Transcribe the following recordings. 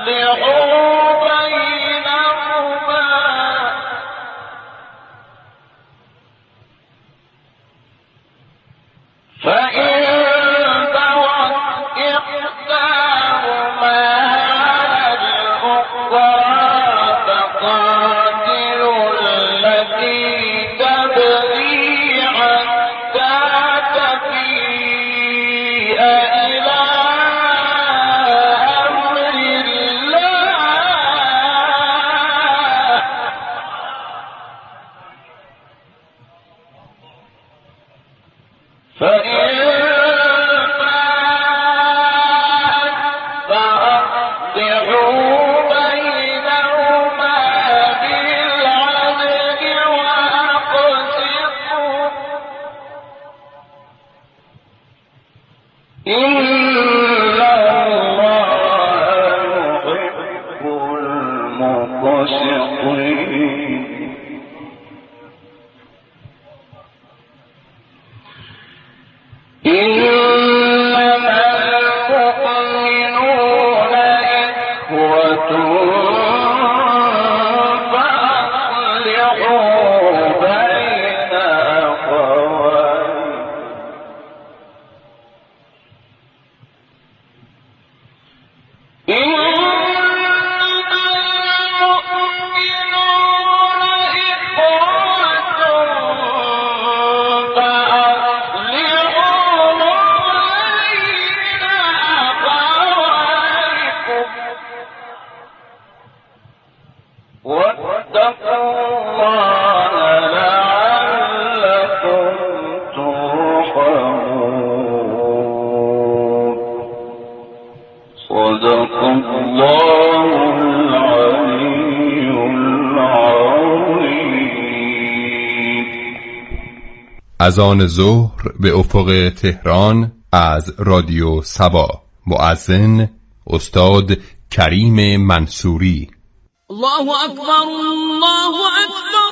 اذان ظهر به افق تهران از رادیو صبا. مؤذن استاد کریم منصوری. الله اکبر، الله اکبر،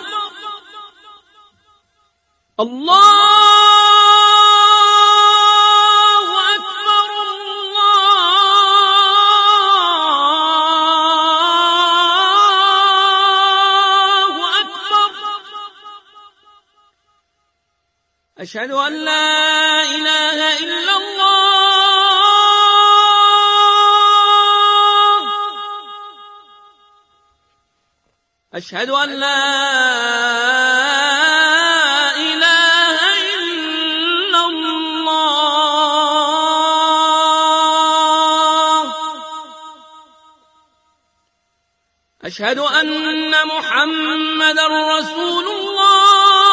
الله اکبر، الله اکبر. اشهد ان لا اله الا الله، اشهد ان لا اله الا الله، اشهد ان محمدا رسول الله،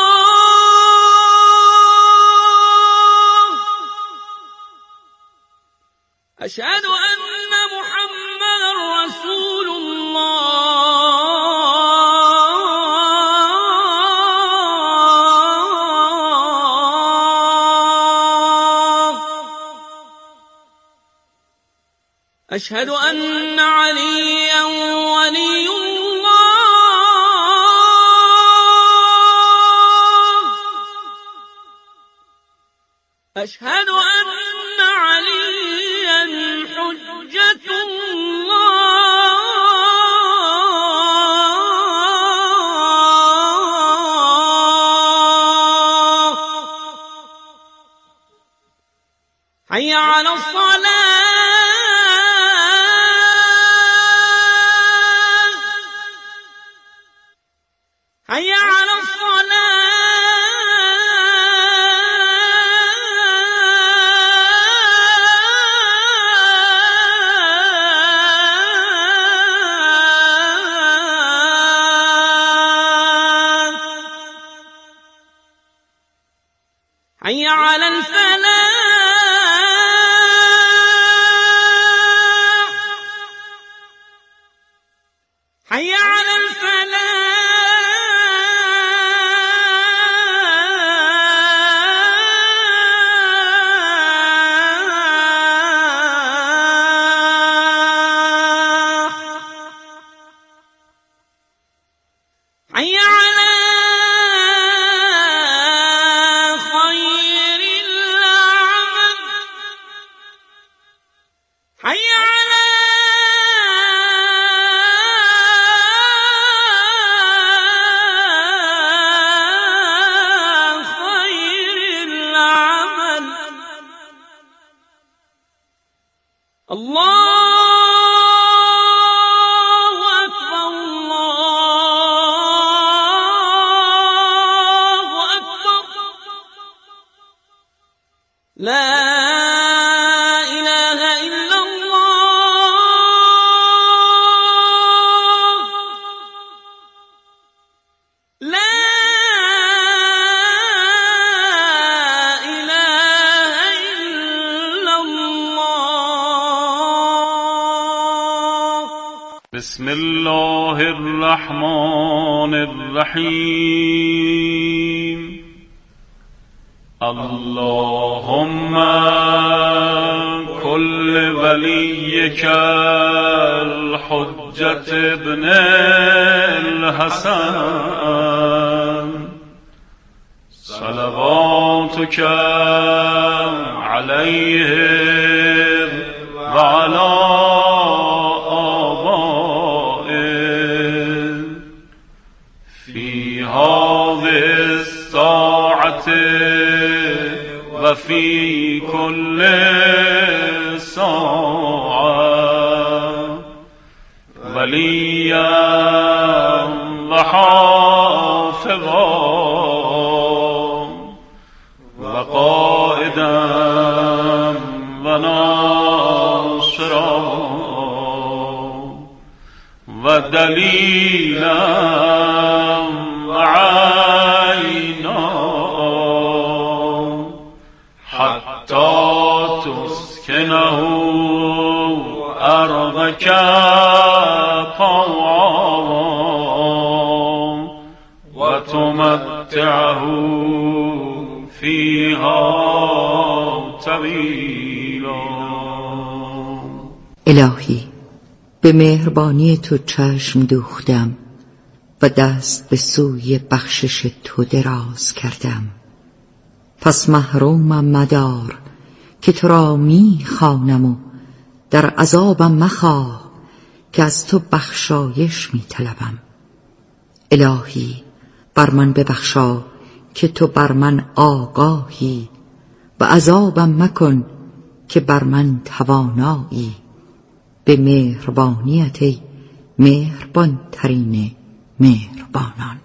أشهد أن محمدا رسول الله، أشهد أن عليا ولي الله، أشهد أن عليا حجة الله. حي على الصلاة، حي على الصلاة. حي على الفلاح، حي على الفلاح. حي على خير الله. بسم الله الرحمن الرحیم. اللهم كل وليك الحجة ابن الحسن صلواتك عليه وعلى آبائه في هذه الساعة وفي كل ساعة وليا وحافظا وقائدا وناصرا ودليلا وعينا حتى تسكنه أرضك طوعا وتمتعه فيها طويلا. الهی، به مهربانی تو چشم دوختم و دست به سوی بخشش تو دراز کردم. پس محرومم مدار که تو را می خوانم و در عذابم مخواه که از تو بخشایش می طلبم. الهی، بر من ببخشا که تو بر من آگاهی و عذابم مکن که بر من توانایی. به مهربانیت ای مهربان ترین مهربانان.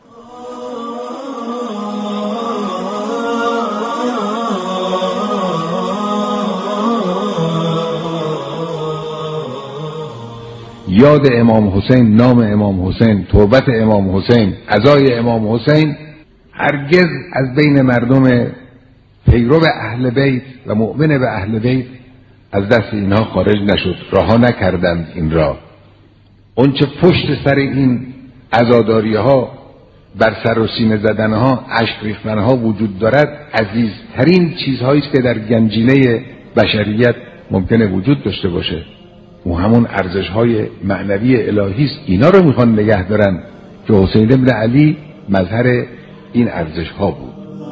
یاد امام حسین، نام امام حسین، توبت امام حسین، عزای امام حسین هرگز از بین مردم پیرو اهل بیت و مؤمن به اهل بیت از دست اینها خارج نشد. رها نکردند این را. اون چه پشت سر این عزاداری ها، بر سر و سینه زدن ها، اشک ریختن ها وجود دارد، عزیزترین چیزهایی است که در گنجینه بشریت ممکنه وجود داشته باشه. او همون ارزش‌های معنوی الهی است. اینا رو میخوان نگه دارن که حسین ابن علی مظهر این ارزش‌ها بود.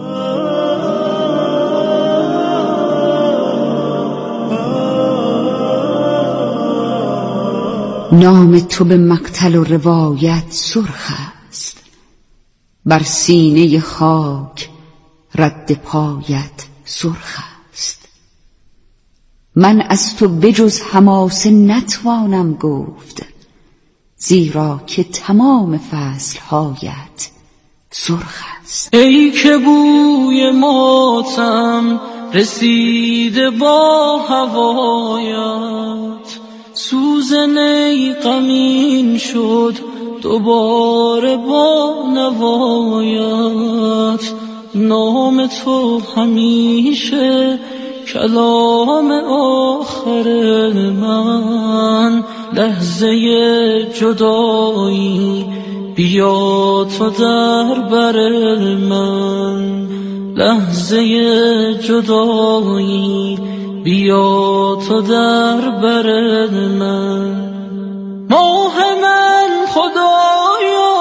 نام تو به مقتل و روایت سرخ است، بر سینه خاک رد پایت سرخ است. من از تو بجز حماسه نتوانم گفت، زیرا که تمام فصلهایت سرخ است. ای که بوی ماتم رسیده با هوایت، سوزن ای غمین شد دوباره با نوایت. نام تو همیشه کلام آخر من، لحظه جدایی بیا تو در بر من. لحظه جدایی بیا تو در بر من. ماه من خدایا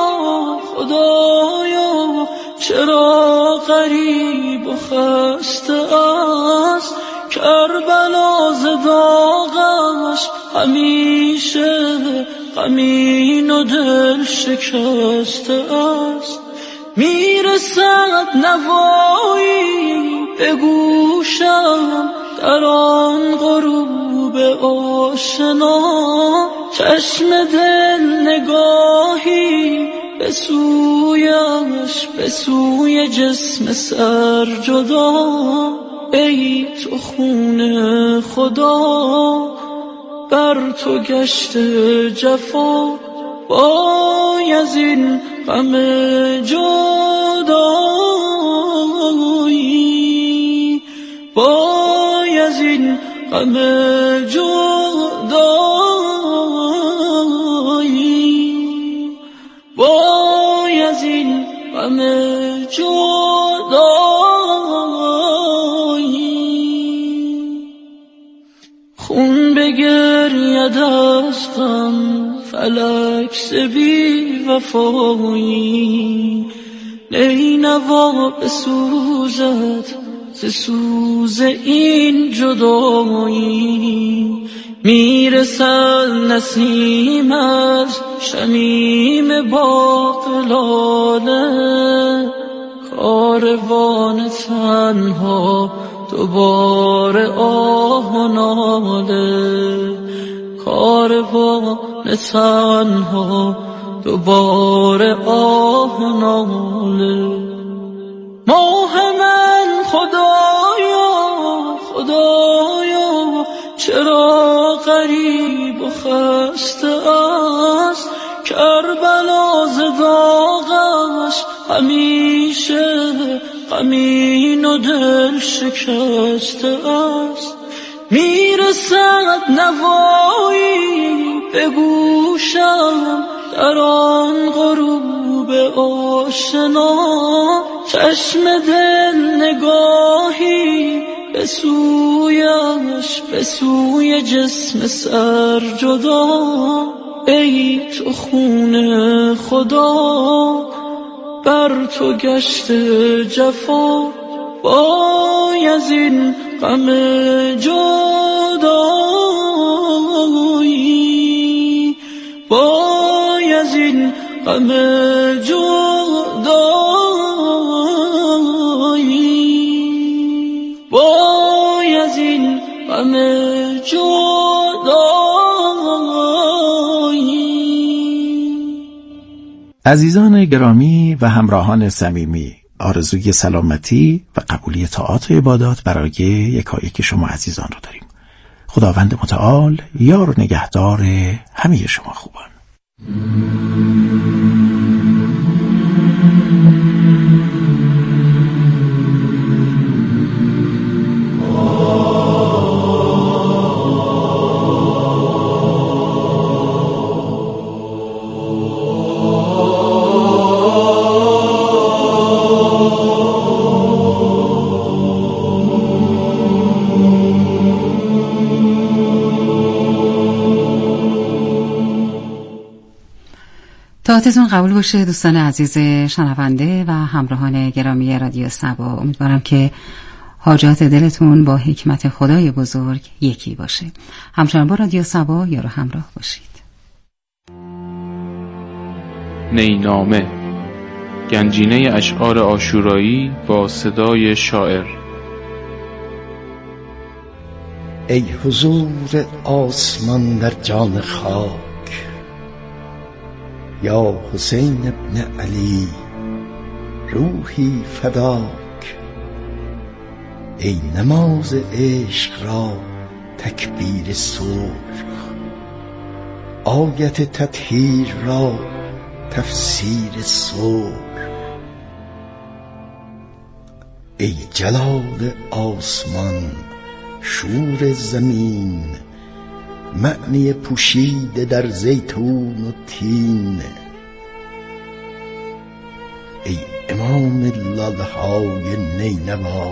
خدایا، چرا غریب و خسته است؟ کربلا ز داغش همیشه غمین و دل شکسته است. میرسد نوایی به گوشم در آن غروب آشنا، چشم دل نگاهی به سویش به سوی جسم سر جدا. ای تو خون خدا بر تو گشت جفا، وای از این غم جدایی، وای از این غم جدایی. غم جدایی. خون بگرید از غم فلک ز بی وفایی. نینوا بسوزد ز سوز این جدایی. میرسد نسیم از شمیم باغ لاله. کاروان تنها دوباره آه و ناله. کاروان تنها دوباره آه و ناله. ماه من خدایا خدایا چرا غریب و خسته است. کربلا ز داغش همیشه غمین و دل شکسته است. میرسد نوایی به گوشم در آن غروب آشنا. چشم دل نگاهی به سویش به سوی جسم سر جدا. ای تو خون خدا بر تو گشت جفا. وای از این غم جدایی. وای از این غم جدایی. وای از این غم جدایی. عزیزان گرامی و همراهان صمیمی، آرزوی سلامتی و قبولی طاعات و عبادات برای یکایک شما عزیزان رو داریم. خداوند متعال یار و نگهدار همه شما خوبان. طاعتتون قبول باشه دوستان عزیز شنونده و همراهان گرامی رادیو صبا. امیدوارم که حاجات دلتون با حکمت خدای بزرگ یکی باشه. همچنان با رادیو صبا یارو همراه باشید. نینامه، گنجینه اشعار عاشورایی با صدای شاعر. ای حضور آسمان در جان خاک، یا حسین ابن علی روحی فداک. ای نماز عشق را تکبیر سرخ، آیت تطهیر را تفسیر سرخ. ای جلال آسمان شور زمین، معنی پوشیده در زیتون و تین. ای امام لاله های نینوا،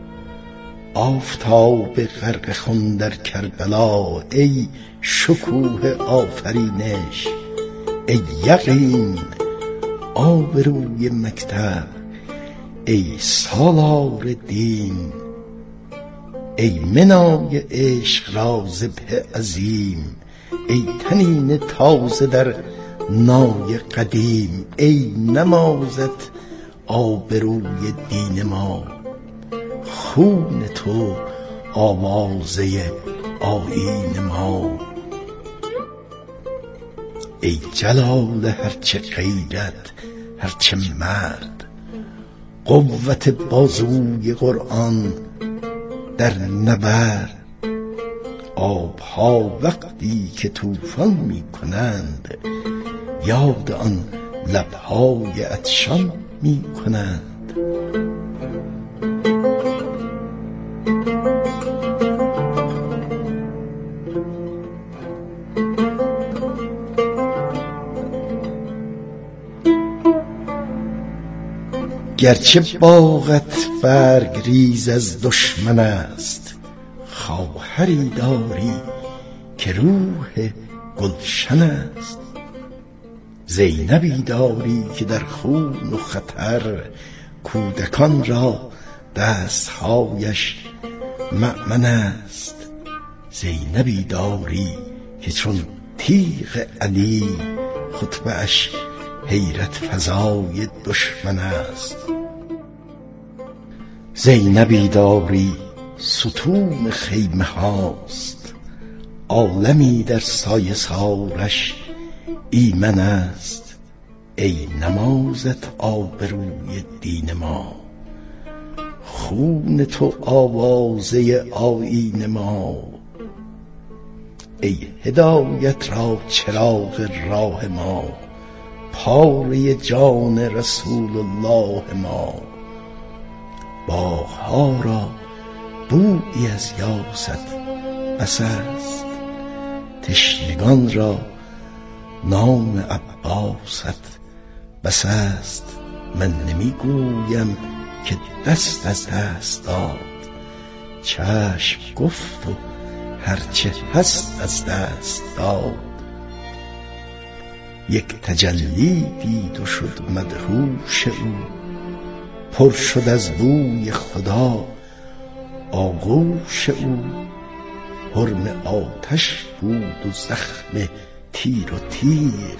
آفتاب غرق خون در کربلا. ای شکوه آفرینش، ای یقین آبروی مکتب، ای سالار دین. ای منای عشق را ذبح عظیم، ای تنین تازه در نای قدیم. ای نمازت آبروی دین ما، خون تو آوازه آیین ما. ای جلال هرچه غیرت هرچه مرد، قوت بازوی قرآن در نبرد. آبها وقتی که طوفان می کنند، یاد آن لبهای عطشان می کنند. گرچه باغت برگ ریز از دشمن است، خواهری داری که روح گلشن است. زینبی داری که در خون و خطر، کودکان را دستهایش مأمن است. زینبی داری که چون تیغ علی، خطبه‌اش حیرت فزای دشمن است. زینبی داری ستون خیمه هاست، عالمی در سایه سارش ایمن است. ای نمازت آبروی دین ما، خون تو آوازه آیین ما. ای هدایت را چراغ راه ما، پاره جان رسول الله ما. باغها را بویی از یاست بس است، تشنگان را نام عباست بس است. من نمیگویم که دست از دست داد، چشم گفت و هرچه هست از دست داد. یک تجلی دید و شد مدهوش او، پر شد از بوی خدا آغوش او. حرم آتش بود و زخم تیر و تیغ،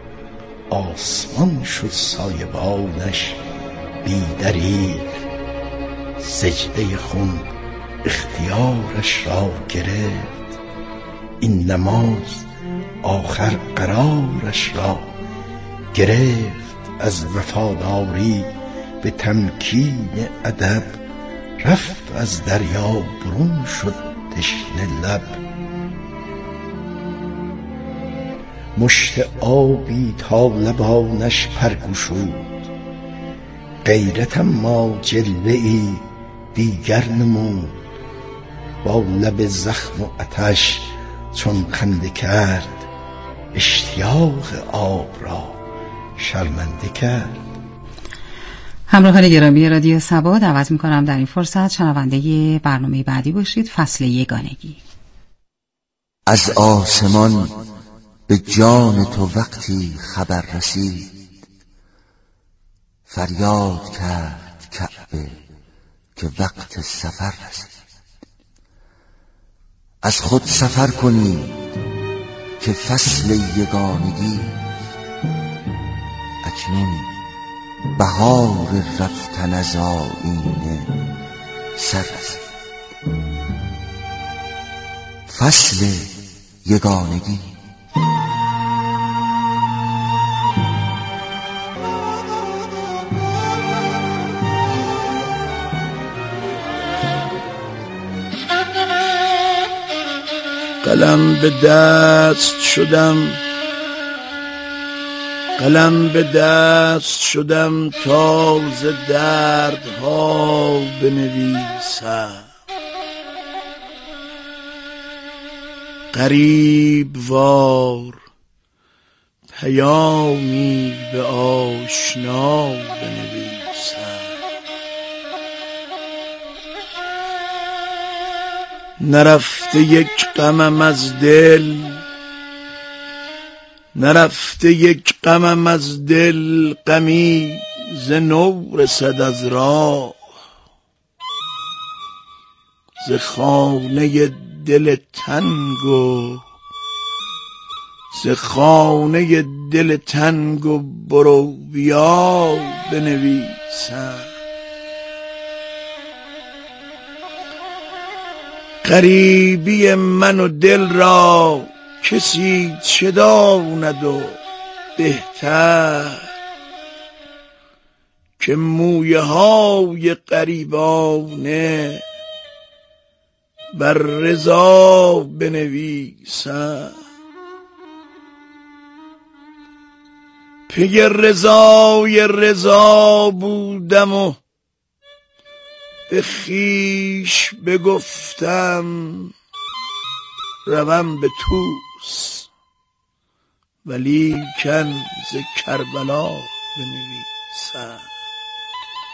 آسمان شد سایبانش بی دریغ. سجده خون اختیارش را گرفت، این نماز آخر قرارش را گرفت. از وفاداری به تمکین ادب، رفت از دریا برون شد تشنه لب. مشت آبی تا لبانش پرگشود، غیرت اما جلوه ای دیگر نمود. با لب زخم و آتش چون خنده کرد، اشتیاق آب را شرمنده کرد. همراهان گرامی رادیو صبا، دعوت میکنم در این فرصت شنونده برنامه بعدی باشید. فصل یگانگی. از آسمان به جان تو وقتی خبر رسید، فریاد کرد کعبه که وقت سفر رسید. از خود سفر کنید که فصل یگانگی، اکنون بهار رفتن از آیینه سر رسید. فصل یگانگی. قلم به دست شدم تا ز دردها بنویسم. غریب وار پیامی به آشنا بنویسم. نرفته یک غمم از دل، غمی ز نو رسد از راه. ز خانه دل تنگ و برو بیا بنویسم. غریبی من و دل را کسی چه داند و بهتر، که مویه های غریبانه بر رضا بنویسم. پی رضا بودم و به خویش بگفتم روم به طوس، ولیکن ز کربلا بنویسم.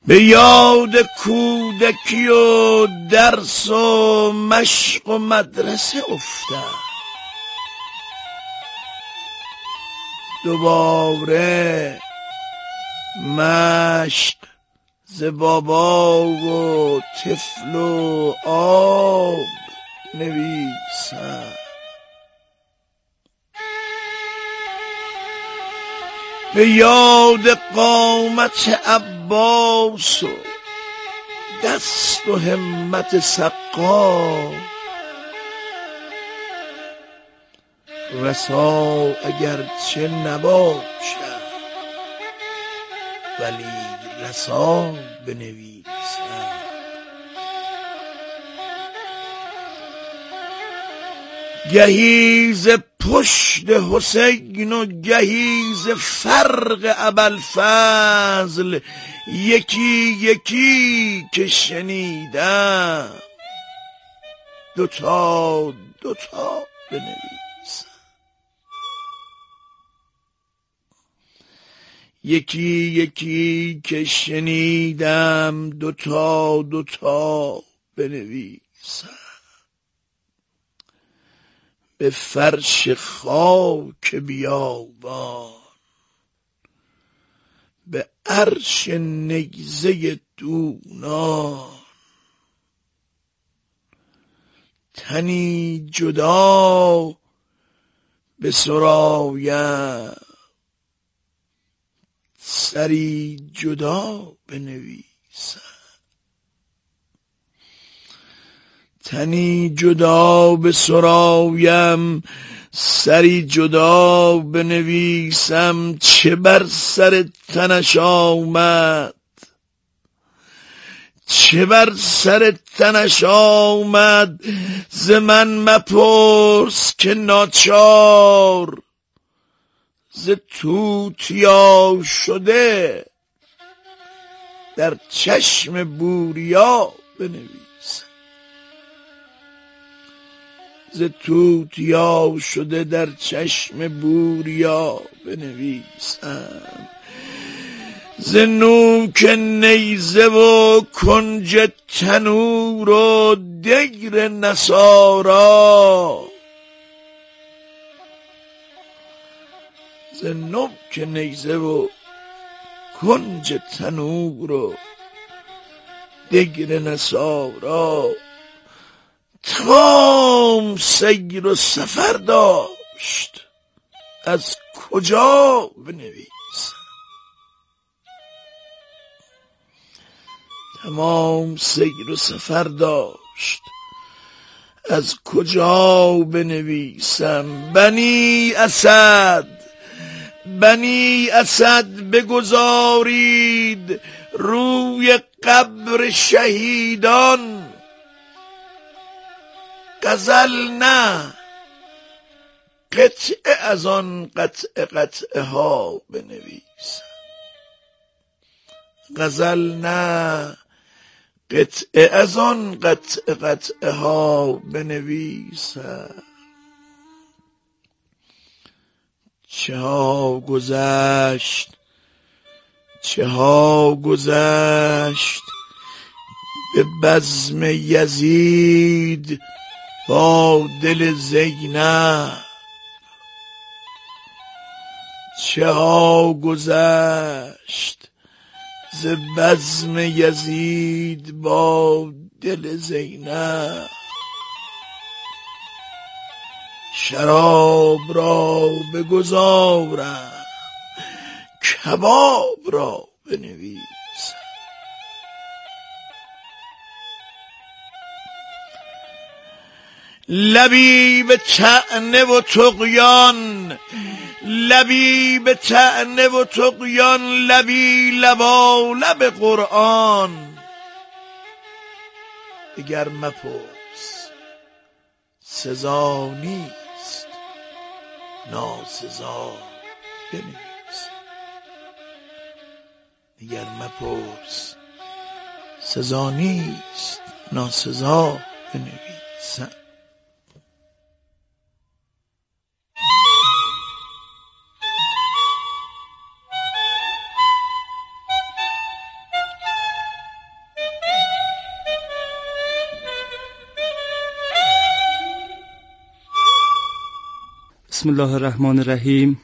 به یاد کودکی و درس و مشق و مدرسه افتم، دوباره مشق ز بابا و طفل و آب نویسم. به یاد قامت عباس و دست و همت سقا، رسا اگرچه نباشد ولی رسا بنویسم. گهی ز پشت حسین و گهی ز فرق ابوالفضل، یکی یکی که شنیدم دوتا بنویسم. یکی یکی که شنیدم دوتا بنویسم. به فرش خاک بیابان، به عرش نیزه دونان، تنی جدا به سرایم، سری جدا بنویسم. تنی جدا به سرایم، سری جدا بنویسم. چه بر سر تنش آمد، چه بر سر تنش آمد، ز من مپرس که ناچار ز توتیا شده در چشم بوریا بنویسم. ز توتیا شده در چشم بوریا بنویسم. ز نوک نیزه و کنج تنور و دیر نصارا، ز نوک نیزه و کنج تنور و دیر نصارا، تمام سیر و سفر داشت از کجا بنویسم. تمام سیر و سفر داشت از کجا بنویسم. بنی اسد بگذارید روی قبر شهیدان، غزل نه قطعه از آن قطعه ها بنویسم. غزل نه قطعه از آن قطعه ها بنویسم. چه ها گذشت به بزم یزید با دل زینب، چه ها گذشت ز بزم یزید با دل زینب. شراب را بگذارم، کباب را بنویسم. لبی به طعنه و طغیان، لبی به طعنه و طغیان، لبی لبالب قرآن. دیگر مپرس سزا نیست، ناسزا بنویس. دیگر مپرس سزا نیست، ناسزا بنویسم. بسم الله الرحمن الرحیم.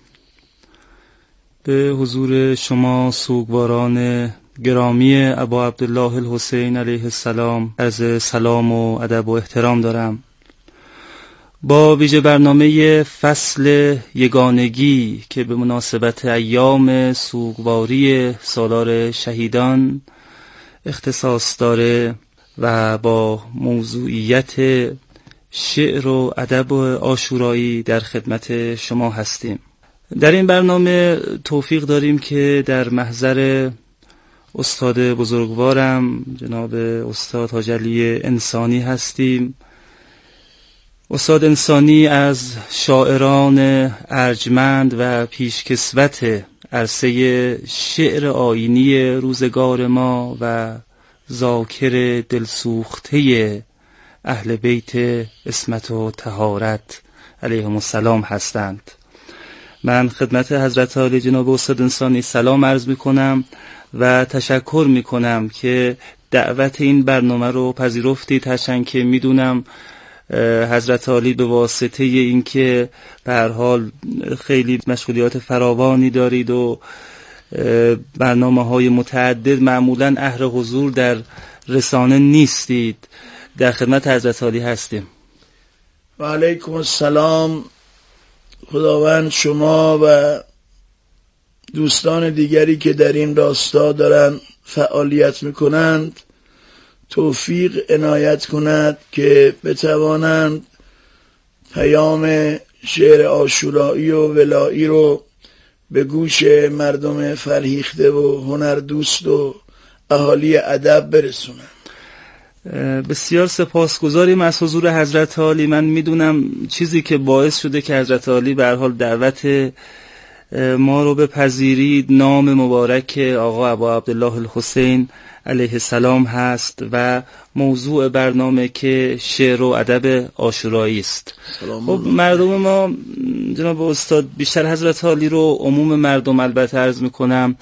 به حضور شما سوگواران گرامی ابا عبدالله الحسین علیه السلام عرض سلام و ادب و احترام دارم. با ویژه برنامه فصل یگانگی که به مناسبت ایام سوگواری سالار شهیدان اختصاص داره و با موضوعیت شعر و ادب عاشورایی در خدمت شما هستیم. در این برنامه توفیق داریم که در محضر استاد بزرگوارم جناب استاد حاج علی انسانی هستیم. استاد انسانی از شاعران ارجمند و پیشکسوت عرصه شعر آیینی روزگار ما و ذاکر دلسوخته اهل بیت عصمت و طهارت علیهم السلام هستند. من خدمت حضرت عالی جناب استاد انسانی سلام عرض می کنم و تشکر می کنم که دعوت این برنامه رو پذیرفتید، هرچند که می دونم حضرت عالی به واسطه این که به هر حال خیلی مشغولیات فراوانی دارید و برنامه‌های متعدد معمولاً اهل حضور در رسانه نیستید، در خدمت حضرت عالی هستیم. و علیکم السلام. خداوند شما و دوستان دیگری که در این راستا دارن فعالیت میکنند توفیق عنایت کند که بتوانند پیام شعر عاشورایی و ولایی رو به گوش مردم فرهیخته و هنردوست و اهالی ادب برسونند. بسیار سپاسگزاریم از حضور حضرت عالی. من میدونم چیزی که باعث شده که حضرت عالی به هر حال دعوت ما رو بپذیرید نام مبارک آقا ابا عبدالله الحسین علیه السلام هست و موضوع برنامه که شعر و ادب عاشورایی است. خب مردم ما جناب استاد، بیشتر حضرت عالی رو عموم مردم البته عرض میکنم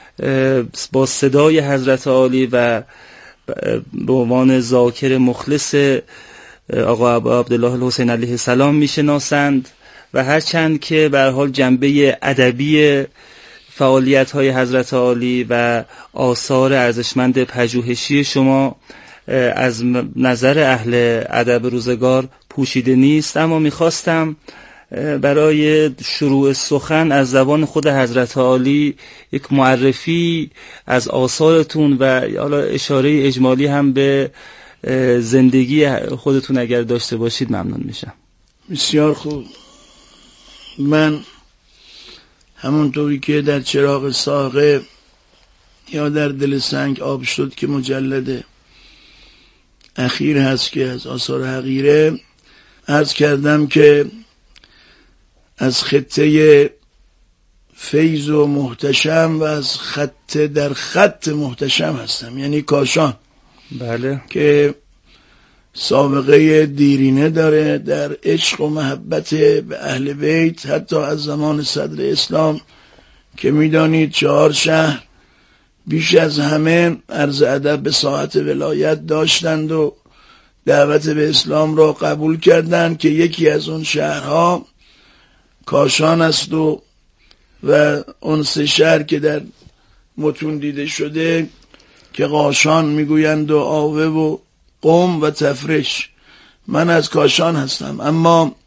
با صدای حضرت عالی و به عنوان ذاکر مخلص آقا ابا عبدالله الحسین علیه السلام میشناسند و هرچند که به هر حال جنبه ادبی فعالیت‌های حضرت عالی و آثار ارزشمند پژوهشی شما از نظر اهل ادب روزگار پوشیده نیست، اما میخواستم برای شروع سخن از زبان خود حضرت عالی یک معرفی از آثارتون و حالا اشاره اجمالی هم به زندگی خودتون اگر داشته باشید ممنون میشم. بسیار خوب. من همونطوری که در چراغ ساقه یا در دل سنگ آب شد که مجلد اخیر هست که از آثار حقیره عرض کردم که از خطه فیض و محتشم و از خط در خط محتشم هستم، یعنی کاشان. بله. که سابقه دیرینه داره در عشق و محبت به اهل بیت، حتی از زمان صدر اسلام که میدانید 4 شهر بیش از همه عرض ادب به ساعت ولایت داشتند و دعوت به اسلام را قبول کردند که یکی از اون شهرها کاشان است و اون 3 شهر که در متون دیده شده که قاشان میگویند و آوه و قم و تفرش. من از کاشان هستم، اما